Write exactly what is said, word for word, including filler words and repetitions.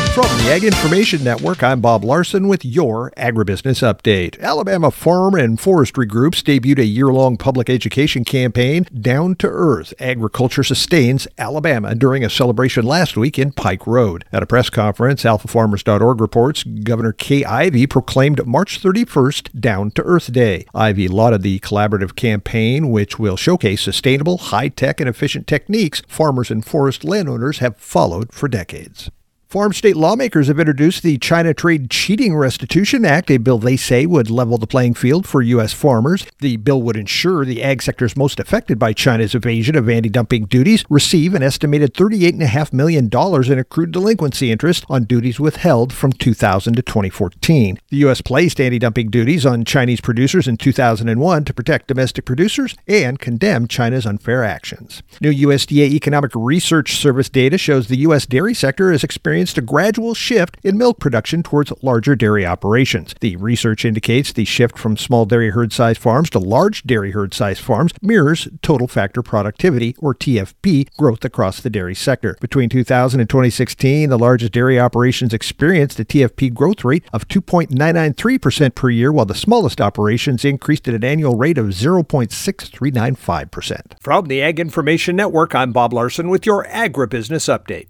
From the Ag Information Network, I'm Bob Larson with your Agribusiness Update. Alabama farm and forestry groups debuted a year-long public education campaign, Down to Earth, Agriculture Sustains Alabama, during a celebration last week in Pike Road. At a press conference, alpha farmers dot org reports Governor Kay Ivey proclaimed March thirty-first Down to Earth Day. Ivey lauded the collaborative campaign, which will showcase sustainable, high-tech, and efficient techniques farmers and forest landowners have followed for decades. Farm state lawmakers have introduced the China Trade Cheating Restitution Act, a bill they say would level the playing field for U S farmers. The bill would ensure the ag sectors most affected by China's evasion of anti-dumping duties receive an estimated thirty-eight point five million dollars in accrued delinquency interest on duties withheld from two thousand to twenty fourteen. The U S placed anti-dumping duties on Chinese producers in two thousand one to protect domestic producers and condemn China's unfair actions. New U S D A Economic Research Service data shows the U S dairy sector has experienced a gradual shift in milk production towards larger dairy operations. The research indicates the shift from small dairy herd size farms to large dairy herd size farms mirrors total factor productivity, or T F P, growth across the dairy sector. Between two thousand and twenty sixteen, the largest dairy operations experienced a T F P growth rate of two point nine nine three percent per year, while the smallest operations increased at an annual rate of zero point six three nine five percent. From the Ag Information Network, I'm Bob Larson with your Agribusiness Update.